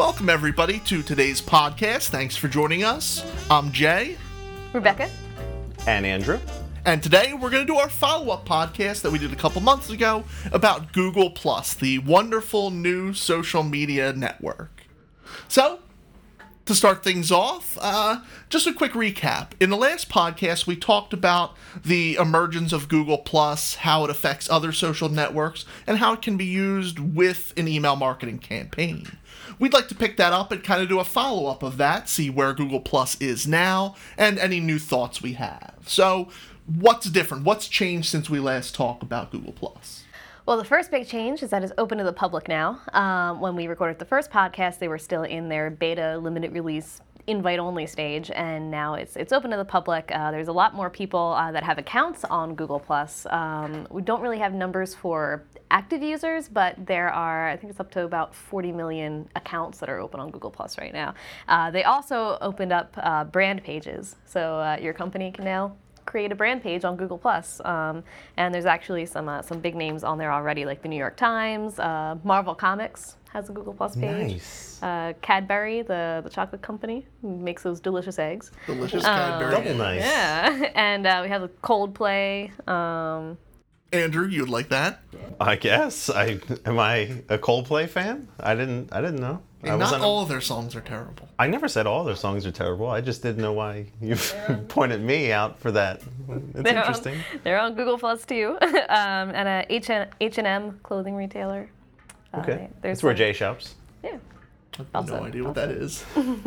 Welcome, everybody, to today's podcast. Thanks for joining us. I'm Jay. Rebecca. And Andrew. And today we're going to do our follow-up podcast that we did a couple months ago about Google+, the wonderful new social media network. So, to start things off, just a quick recap. In the last podcast, we talked about the emergence of Google+, how it affects other social networks, and how it can be used with an email marketing campaign. We'd like to pick that up and kind of do a follow-up of that, see where Google+ is now, and any new thoughts we have. So, what's different? What's changed since we last talked about Google+? Well, the first big change is that it's open to the public now. When we recorded the first podcast, they were still in their beta limited release invite-only stage, and now it's open to the public. There's a lot more people that have accounts on Google+. We don't really have numbers for active users, but there are, I think it's up to about 40 million accounts that are open on Google+ right now. They also opened up brand pages, so your company can now create a brand page on Google+. And there's actually some big names on there already, like the New York Times, Marvel Comics has a Google+ page. Nice. Cadbury, the chocolate company, makes those delicious eggs. Delicious Cadbury. Double nice. Yeah, and we have a Coldplay. Andrew, you'd like that? I guess. Am I a Coldplay fan? I didn't know. And not all of their songs are terrible. I never said all their songs are terrible. I just didn't know why you pointed me out for that. It's interesting. They're on Google+ too. And a H&M clothing retailer. Okay. There's That's where Jay shops. Yeah. I have no idea what that is.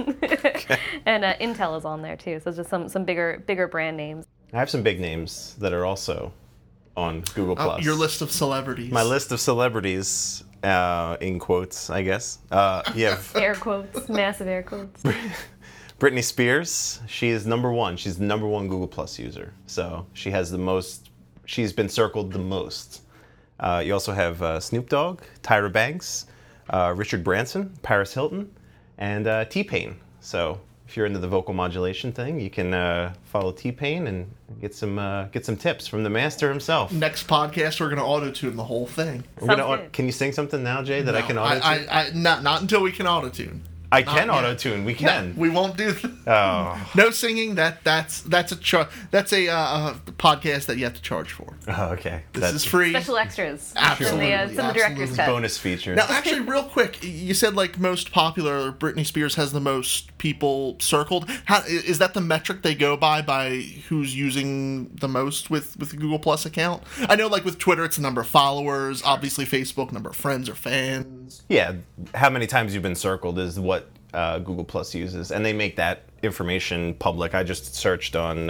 And Intel is on there too. So just some bigger brand names. I have some big names that are also on Google+. Your list of celebrities. My list of celebrities, in quotes, I guess. You have Air quotes, massive air quotes. Britney Spears. She is number one. She's the number one Google+ user. So she has the most. She's been circled the most. You also have Snoop Dogg, Tyra Banks, Richard Branson, Paris Hilton, and T-Pain. So if you're into the vocal modulation thing, you can follow T-Pain and get some tips from the master himself. Next podcast, we're going to auto-tune the whole thing. Can you sing something now, Jay, that I can auto-tune? Not until we can auto-tune. I can auto-tune. We can. No, we won't do that. Oh. No singing. That's a podcast that you have to charge for. Oh, okay. This is free. Special extras. Absolutely. It's in the director's cut. Bonus features. Now, actually, real quick, you said like most popular, Britney Spears has the most people circled. How is that the metric they go by who's using the most with the Google Plus account? I know, like with Twitter, it's the number of followers. Obviously, Facebook, number of friends or fans. Yeah, how many times you've been circled is what Google Plus uses, and they make that information public. I just searched on,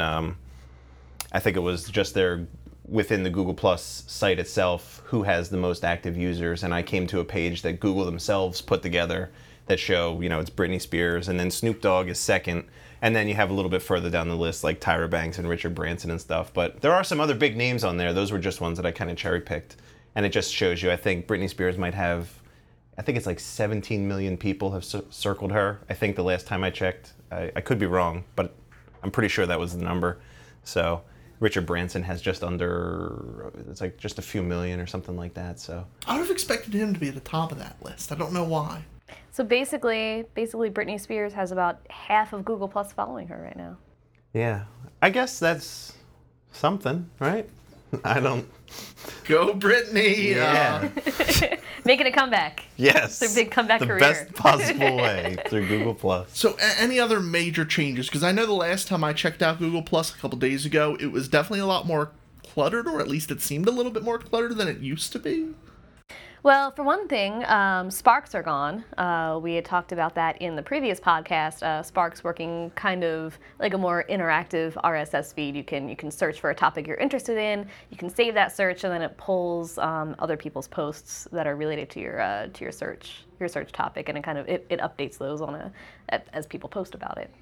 I think it was just their within the Google Plus site itself, who has the most active users, and I came to a page that Google themselves put together that show, it's Britney Spears, and then Snoop Dogg is second, and then you have a little bit further down the list like Tyra Banks and Richard Branson and stuff. But there are some other big names on there. Those were just ones that I kind of cherry picked, and it just shows you. I think Britney Spears might have, I think it's like 17 million people have circled her. I think the last time I checked, I could be wrong, but I'm pretty sure that was the number. So Richard Branson has just under, it's like just a few million or something like that. So I would have expected him to be at the top of that list. I don't know why. So basically, Britney Spears has about half of Google Plus following her right now. Yeah, I guess that's something, right? I don't. Go Britney! Yeah. Making a comeback. Yes. It's their big comeback the career. best possible way through Google Plus. So, any other major changes? Because I know the last time I checked out Google Plus a couple days ago, it was definitely a lot more cluttered, or at least it seemed a little bit more cluttered than it used to be. Well, for one thing, Sparks are gone. We had talked about that in the previous podcast. Sparks working kind of like a more interactive RSS feed. You can search for a topic you're interested in. You can save that search, and then it pulls other people's posts that are related to your search topic, and it updates those as people post about it.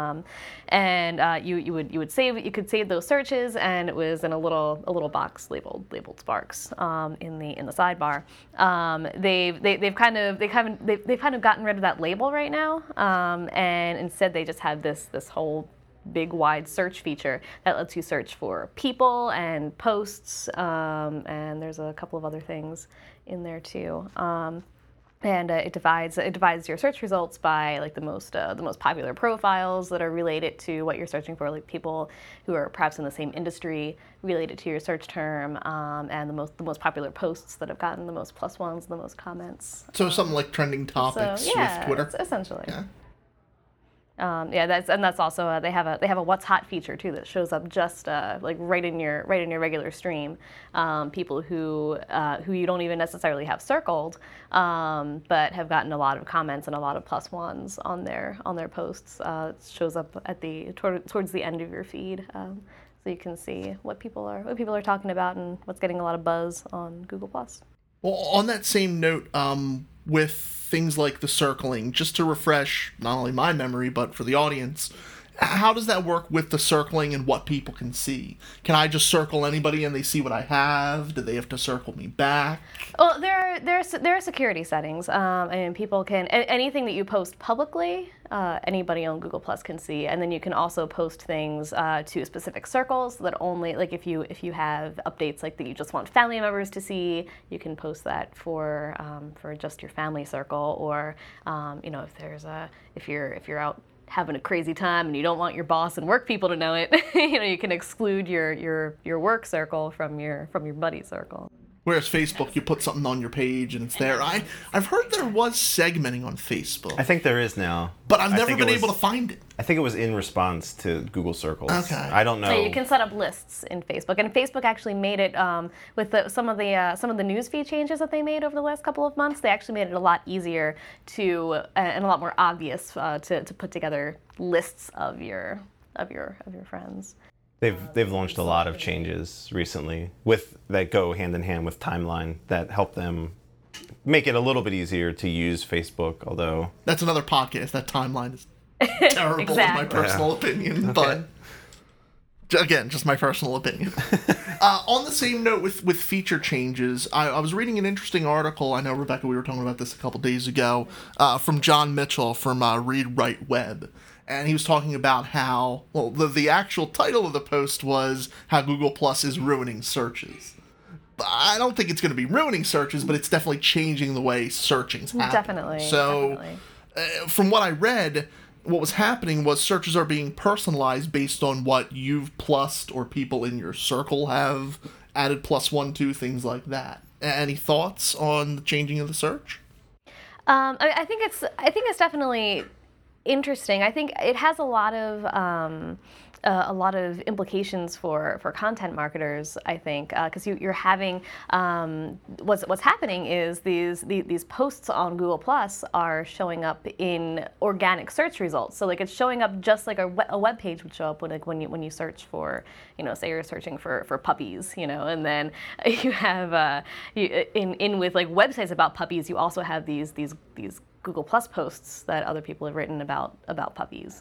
You could save those searches, and it was in a little box labeled Sparks in the sidebar. They've kind of gotten rid of that label right now, and instead they just have this whole big wide search feature that lets you search for people and posts, and there's a couple of other things in there too. And it divides your search results by like the most popular profiles that are related to what you're searching for, like people who are perhaps in the same industry related to your search term, and the most popular posts that have gotten the most +1s, the most comments. So something like trending topics with Twitter. Essentially. Yeah. That's also they have a what's hot feature too that shows up just like right in your regular stream. People who you don't even necessarily have circled, but have gotten a lot of comments and a lot of +1s on their posts. It shows up at towards the end of your feed, so you can see what people are talking about and what's getting a lot of buzz on Google+. Well, on that same note, with things like the circling, just to refresh not only my memory but for the audience, how does that work with the circling and what people can see? Can I just circle anybody and they see what I have? Do they have to circle me back? Well, there are security settings, and people can anything that you post publicly, anybody on Google Plus can see, and then you can also post things to specific circles that only, like if you have updates like that you just want family members to see, you can post that for just your family circle, or if you're out having a crazy time and you don't want your boss and work people to know it, you can exclude your work circle from your buddy circle. Whereas Facebook, you put something on your page and it's there. I've heard there was segmenting on Facebook. I think there is now. But I've never been able to find it. I think it was in response to Google Circles. Okay. I don't know. So you can set up lists in Facebook, and Facebook actually made it with some of the newsfeed changes that they made over the last couple of months. They actually made it a lot easier to and a lot more obvious to put together lists of your friends. They've launched a lot of changes recently that go hand in hand with Timeline that help them make it a little bit easier to use Facebook, although... That's another podcast. That Timeline is terrible Exactly. in my personal opinion, but again, just my personal opinion. On the same note with feature changes, I was reading an interesting article, I know, Rebecca, we were talking about this a couple days ago, from John Mitchell from Read Write Web. And he was talking about how, well, the actual title of the post was how Google Plus is ruining searches. I don't think it's going to be ruining searches, but it's definitely changing the way searching's happening. Definitely. So, from what I read, what was happening was searches are being personalized based on what you've plussed or people in your circle have added +1 to, things like that. Any thoughts on the changing of the search? I think it's definitely interesting. I think it has a lot of implications for content marketers, I think, because you're having what's happening is these posts on Google Plus are showing up in organic search results. So like it's showing up just like a web page would show up when you search for, say you're searching for puppies, and then you have in with like websites about puppies, you also have these Google Plus posts that other people have written about puppies,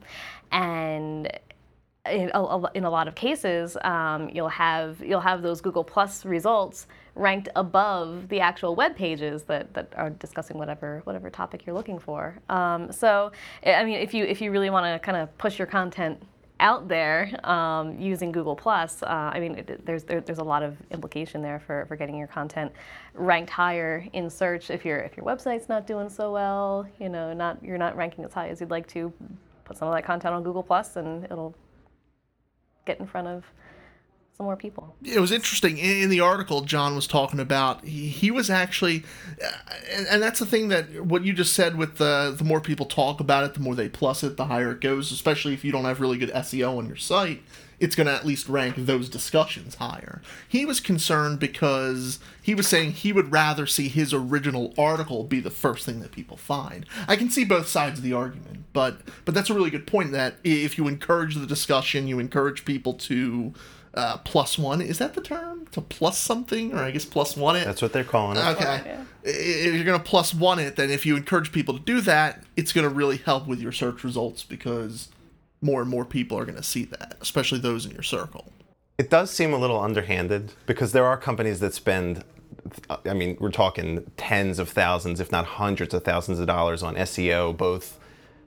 and in a lot of cases, you'll have those Google Plus results ranked above the actual web pages that are discussing whatever topic you're looking for. So, I mean, if you really want to kind of push your content out there using Google Plus, I mean, there's a lot of implication there for getting your content ranked higher in search. If your website's not doing so well, you're not ranking as high as you'd like to, put some of that content on Google Plus, and it'll get in front of some more people. It was interesting. In the article, John was talking about, he was actually, and that's the thing that what you just said with the more people talk about it, the more they plus it, the higher it goes, especially if you don't have really good SEO on your site, it's going to at least rank those discussions higher. He was concerned because he was saying he would rather see his original article be the first thing that people find. I can see both sides of the argument, but that's a really good point, that if you encourage the discussion, you encourage people to +1, is that the term? To plus something? Or I guess +1 it? That's what they're calling it. Okay. Yeah. If you're going to +1 it, then if you encourage people to do that, it's going to really help with your search results, because more and more people are going to see that, especially those in your circle. It does seem a little underhanded, because there are companies that spend, I mean, we're talking tens of thousands, if not hundreds of thousands of dollars on SEO, both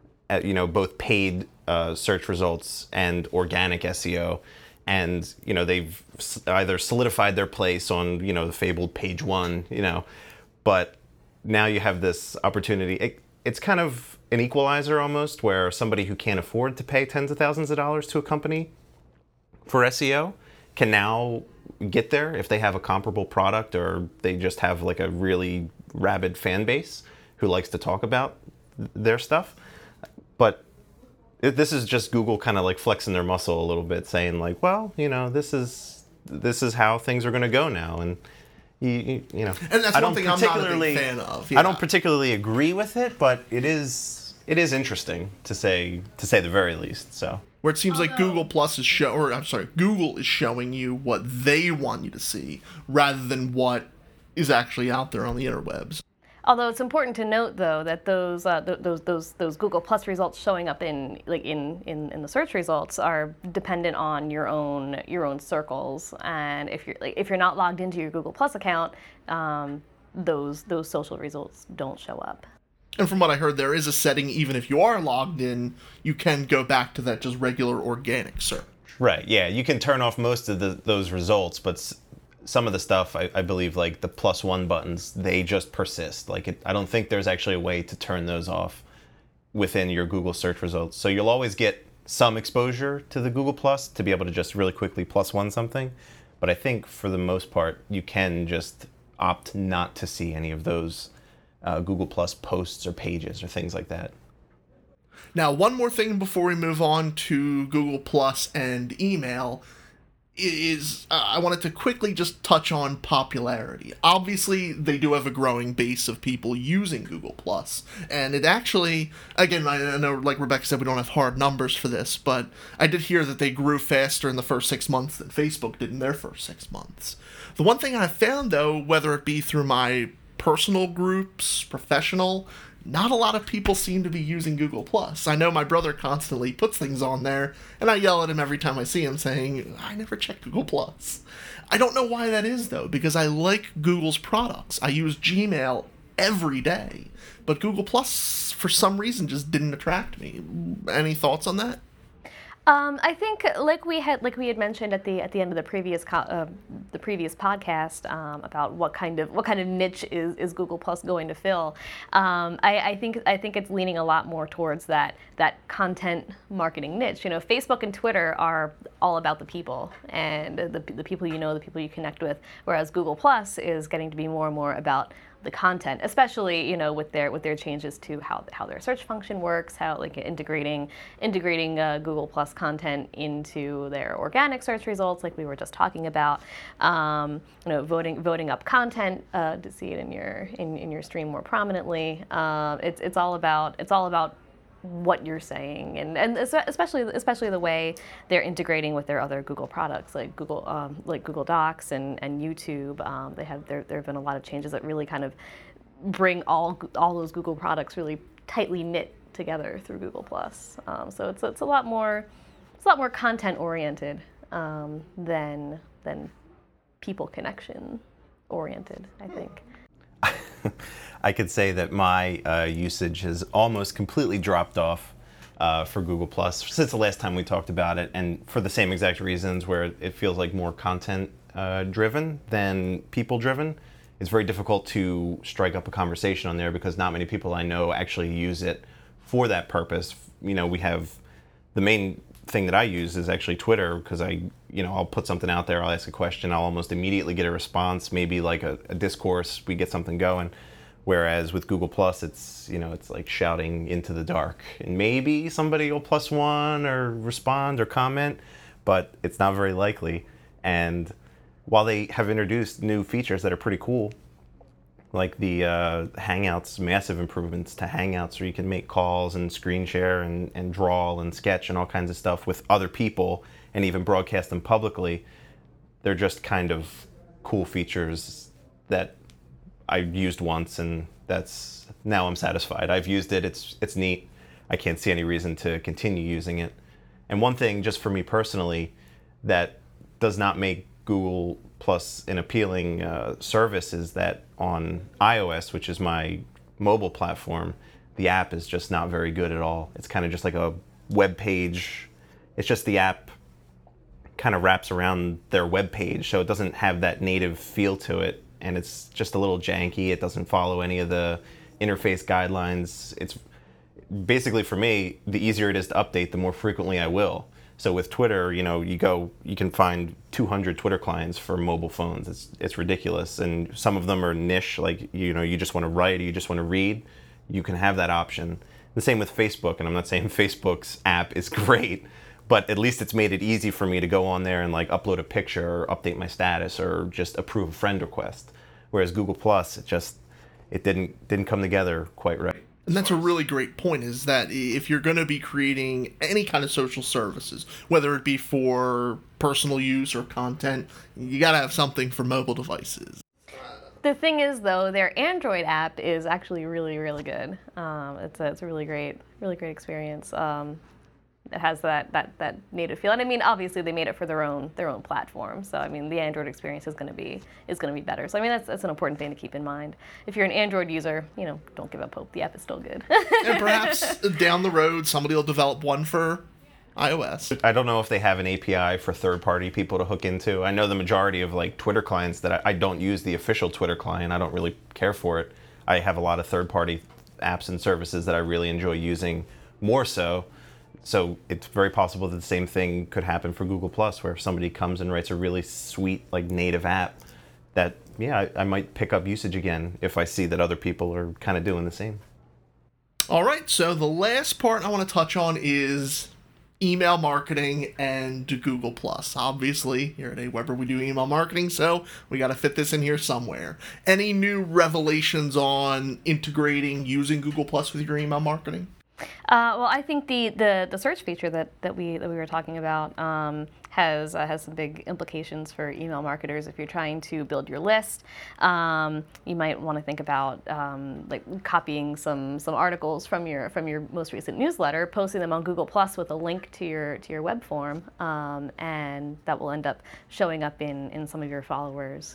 paid search results and organic SEO. And, they've either solidified their place on, the fabled page one, but now you have this opportunity. It's kind of an equalizer almost, where somebody who can't afford to pay tens of thousands of dollars to a company for SEO can now get there if they have a comparable product, or they just have like a really rabid fan base who likes to talk about their stuff. But this is just Google kind of like flexing their muscle a little bit, saying like, well, this is how things are going to go now. And you know, and that's one thing I'm not a big fan of. Yeah. I don't particularly agree with it, but it is interesting to say the very least. So where it seems like Google Plus is Google is showing you what they want you to see rather than what is actually out there on the interwebs. Although it's important to note, though, that those Google Plus results showing up in the search results are dependent on your own circles, and if you're not logged into your Google Plus account, those social results don't show up. And from what I heard, there is a setting, even if you are logged in, you can go back to that just regular organic search. Right. Yeah, you can turn off most of those results, but some of the stuff, I believe, like the +1 buttons, they just persist. I don't think there's actually a way to turn those off within your Google search results. So you'll always get some exposure to the Google Plus to be able to just really quickly +1 something. But I think for the most part, you can just opt not to see any of those Google Plus posts or pages or things like that. Now, one more thing before we move on to Google Plus and email is I wanted to quickly just touch on popularity. Obviously, they do have a growing base of people using Google Plus, and it actually, again, I know, like Rebecca said, we don't have hard numbers for this, but I did hear that they grew faster in the first 6 months than Facebook did in their first 6 months. The one thing I found, though, whether it be through my personal groups, professional, not a lot of people seem to be using Google Plus. I know my brother constantly puts things on there, and I yell at him every time I see him saying, I never check Google Plus. I don't know why that is, though, because I like Google's products. I use Gmail every day, but Google Plus, for some reason, just didn't attract me. Any thoughts on that? I think, like we had mentioned at the end of the previous podcast about what kind of niche is Google Plus going to fill. I think it's leaning a lot more towards that content marketing niche. Facebook and Twitter are all about the people and the people the people you connect with, whereas Google Plus is getting to be more and more about the content, especially with their changes to how their search function works, how integrating Google Plus content into their organic search results, like we were just talking about. Voting up content to see it in your stream more prominently. It's all about what you're saying, and especially the way they're integrating with their other Google products like Google Docs and YouTube. There have been a lot of changes that really kind of bring all those Google products really tightly knit together through Google Plus. So it's a lot more content oriented than people connection oriented, I think. I could say that my usage has almost completely dropped off for Google Plus since the last time we talked about it, and for the same exact reasons, where it feels like more content driven than people driven. It's very difficult to strike up a conversation on there because not many people I know actually use it for that purpose. We have the main thing that I use is actually Twitter, because I'll put something out there, I'll ask a question, I'll almost immediately get a response, maybe like a discourse, we get something going. Whereas with Google Plus, it's like shouting into the dark, and maybe somebody will +1 or respond or comment, but it's not very likely. And while they have introduced new features that are pretty cool, like the Hangouts, massive improvements to Hangouts, where you can make calls and screen share and draw and sketch and all kinds of stuff with other people and even broadcast them publicly, they're just kind of cool features that I used once, and now I'm satisfied. I've used it, it's neat. I can't see any reason to continue using it. And one thing, just for me personally, that does not make Google Plus an appealing service is that on iOS, which is my mobile platform, the app is just not very good at all. It's kind of just like a web page. It's just the app kind of wraps around their web page, so it doesn't have that native feel to it and it's just a little janky. It doesn't follow any of the interface guidelines. It's basically, for me, the easier it is to update, the more frequently I will. So with Twitter, you can find 200 Twitter clients for mobile phones. It's ridiculous, and some of them are niche, like you just want to write, or you just want to read. You can have that option. The same with Facebook, and I'm not saying Facebook's app is great, but at least it's made it easy for me to go on there and like upload a picture, or update my status, or just approve a friend request. Whereas Google Plus, it didn't come together quite right. And that's a really great point, is that if you're going to be creating any kind of social services, whether it be for personal use or content, you got to have something for mobile devices. The thing is, though, their Android app is actually really, really good. It's a really great experience. It has that native feel, and I mean, obviously they made it for their own platform. So I mean, the Android experience is going to be better. So I mean, that's an important thing to keep in mind. If you're an Android user, don't give up hope. The app is still good. And perhaps down the road, somebody will develop one for iOS. I don't know if they have an API for third-party people to hook into. I know the majority of like Twitter clients that I don't use the official Twitter client. I don't really care for it. I have a lot of third-party apps and services that I really enjoy using more so. So it's very possible that the same thing could happen for Google Plus, where if somebody comes and writes a really sweet like native app, that I might pick up usage again if I see that other people are kind of doing the same. All right, so the last part I want to touch on is email marketing and Google Plus. Obviously, here at AWeber we do email marketing, so we got to fit this in here somewhere. Any new revelations on integrating using Google Plus with your email marketing? Well, I think the search feature that we were talking about has some big implications for email marketers. If you're trying to build your list, you might want to think about like copying some articles from your most recent newsletter, posting them on Google Plus with a link to your web form, and that will end up showing up in some of your followers'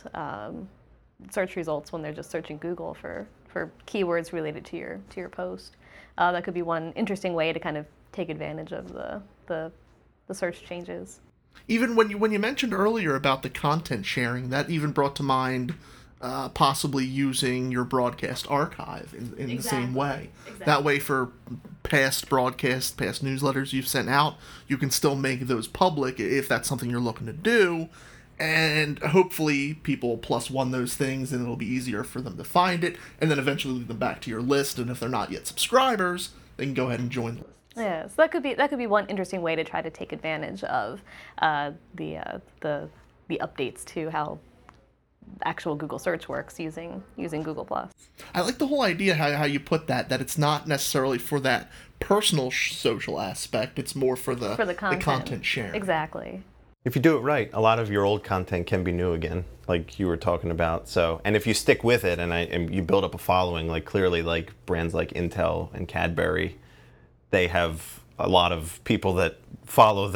search results when they're just searching Google for keywords related to your post. That could be one interesting way to kind of take advantage of the search changes. Even when you mentioned earlier about the content sharing, that even brought to mind possibly using your broadcast archive in the same way. Exactly. That way, for past broadcasts, past newsletters you've sent out, you can still make those public if that's something you're looking to do. And hopefully people +1 those things, and it'll be easier for them to find it, and then eventually lead them back to your list. And if they're not yet subscribers, they can go ahead and join the list. Yeah, so that could be one interesting way to try to take advantage of the updates to how actual Google search works using Google Plus. I like the whole idea how you put that it's not necessarily for that personal social aspect. It's more for the content sharing. Exactly. If you do it right, a lot of your old content can be new again, like you were talking about. So, and if you stick with it and you build up a following, like clearly like brands like Intel and Cadbury, they have a lot of people that follow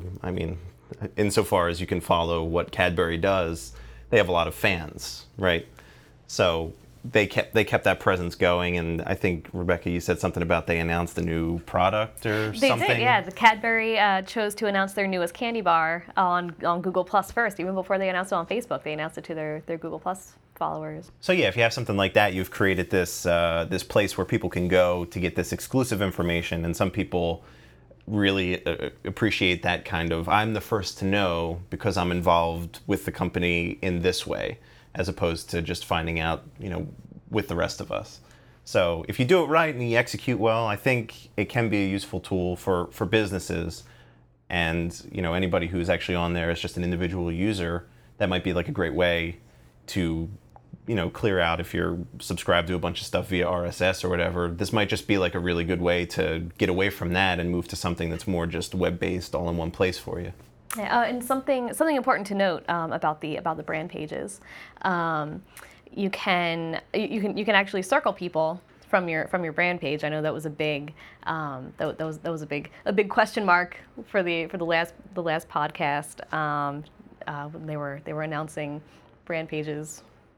insofar as you can follow what Cadbury does, they have a lot of fans, right? So they kept that presence going, and I think, Rebecca, you said something about they announced a new product or something. They did, yeah. The Cadbury chose to announce their newest candy bar on Google Plus first, even before they announced it on Facebook. They announced it to their Google Plus followers. So yeah, if you have something like that, you've created this place where people can go to get this exclusive information, and some people really appreciate that kind of, I'm the first to know because I'm involved with the company in this way, as opposed to just finding out, with the rest of us. So if you do it right and you execute well, I think it can be a useful tool for businesses. And, anybody who's actually on there as just an individual user, that might be like a great way to, clear out if you're subscribed to a bunch of stuff via RSS or whatever. This might just be like a really good way to get away from that and move to something that's more just web-based, all in one place for you. Yeah, and something important to note about the brand pages, you can actually circle people from your brand page. I know that was a big that was a big question mark for the last podcast when they were announcing brand pages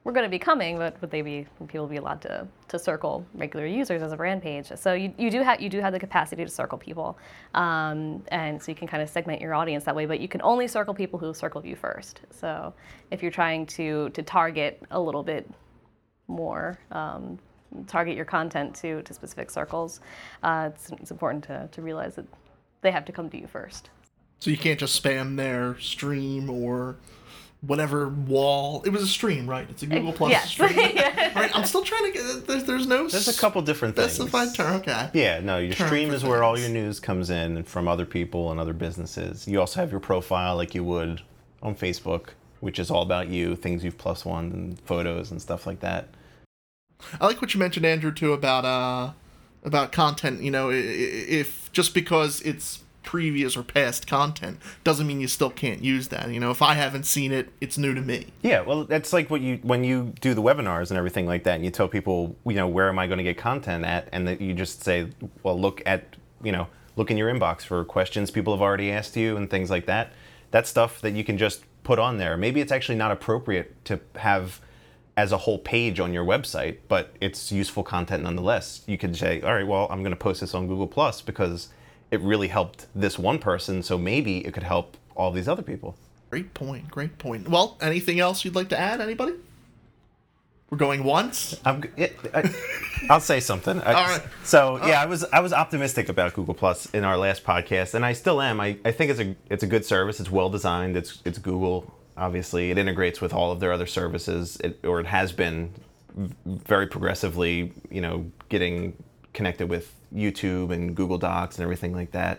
were going to be coming, but would people be allowed to circle regular users as a brand page? So you do have the capacity to circle people, and so you can kind of segment your audience that way. But you can only circle people who circled you first. So if you're trying to target a little bit more, target your content to specific circles, it's important to realize that they have to come to you first. So you can't just spam their stream or whatever wall. It was a stream, right? It's a Google Plus yes. stream. Yeah. Right? I'm still trying to get. There's no. There's a couple different things. Specified term. Okay. Yeah, no. Your Term stream for is where all things. your news comes in from other people and other businesses. You also have your profile, like you would on Facebook, which is all about you, things you've plus one, and photos and stuff like that. I like what you mentioned, Andrew, too, about content. You know, if just because it's previous or past content doesn't mean you still can't use that. You know, if I haven't seen it, it's new to me. Yeah, well, that's like when you do the webinars and everything like that, and you tell people, you know, where am I going to get content at, and that you just say, well, look in your inbox for questions people have already asked you and things like that. That's stuff that you can just put on there. Maybe it's actually not appropriate to have as a whole page on your website, but it's useful content nonetheless. You could say, all right, well, I'm going to post this on Google Plus because it really helped this one person, so maybe it could help all these other people. Great point. Well, anything else you'd like to add, anybody? We're going once? I'll say something. All right. So, yeah, I was optimistic about Google Plus in our last podcast, and I still am. I think it's a good service. It's well designed. It's Google, obviously. It integrates with all of their other services, it has been very progressively, you know, getting connected with YouTube and Google Docs and everything like that.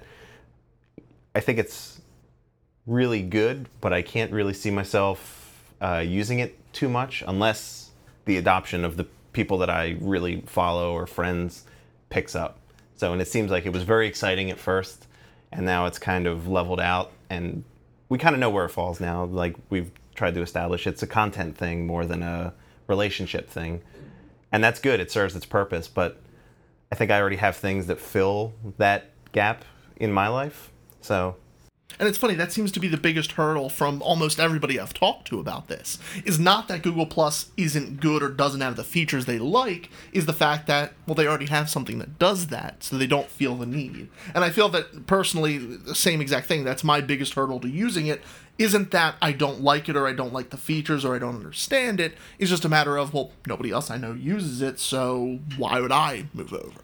I think it's really good, but I can't really see myself using it too much unless the adoption of the people that I really follow or friends picks up. So, and it seems like it was very exciting at first, and now it's kind of leveled out, and we kind of know where it falls now. Like we've tried to establish, it's a content thing more than a relationship thing. And that's good, it serves its purpose, but I think I already have things that fill that gap in my life, so. And it's funny, that seems to be the biggest hurdle from almost everybody I've talked to about this, is not that Google Plus isn't good or doesn't have the features they like, is the fact that, well, they already have something that does that, so they don't feel the need. And I feel that, personally, the same exact thing, that's my biggest hurdle to using it, isn't that I don't like it or I don't like the features or I don't understand it, it's just a matter of, well, nobody else I know uses it, so why would I move over?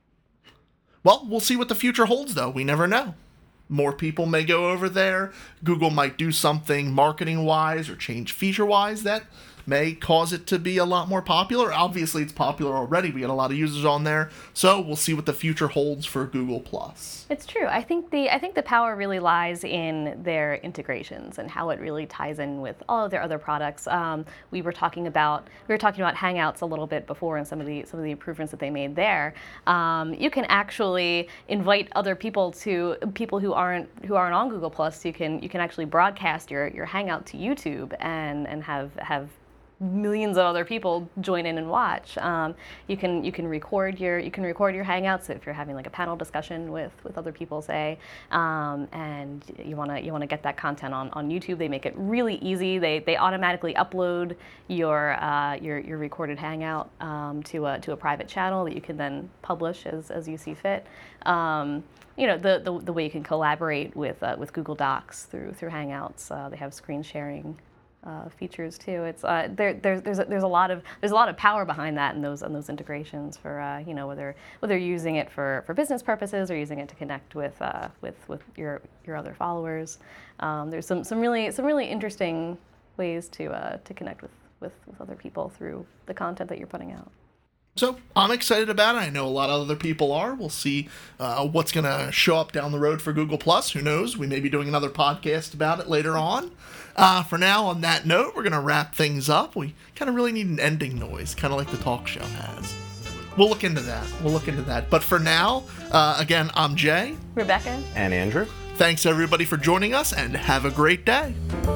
Well, we'll see what the future holds, though. We never know. More people may go over there. Google might do something marketing-wise or change feature-wise that may cause it to be a lot more popular. Obviously, it's popular already. We got a lot of users on there. So we'll see what the future holds for Google+. It's true. I think the power really lies in their integrations and how it really ties in with all of their other products. We were talking about Hangouts a little bit before and some of the improvements that they made there. You can actually invite other people who aren't on Google+. You can actually broadcast your Hangout to YouTube and have millions of other people join in and watch. You can record your Hangouts if you're having like a panel discussion with other people, say, and you want to get that content on YouTube. They make it really easy. They automatically upload your recorded Hangout to a private channel that you can then publish as you see fit. You know, the way you can collaborate with Google Docs through Hangouts. They have screen sharing features too. It's there's a lot of power behind that and those integrations for you know, whether you're using it for business purposes or using it to connect with your other followers. There's some really interesting ways to connect with other people through the content that you're putting out. So I'm excited about it. I know a lot of other people are. We'll see what's going to show up down the road for Google+. Who knows? We may be doing another podcast about it later on. For now, on that note, we're going to wrap things up. We kind of really need an ending noise, kind of like the talk show has. We'll look into that. But for now, again, I'm Jay. Rebecca. And Andrew. Thanks, everybody, for joining us, and have a great day.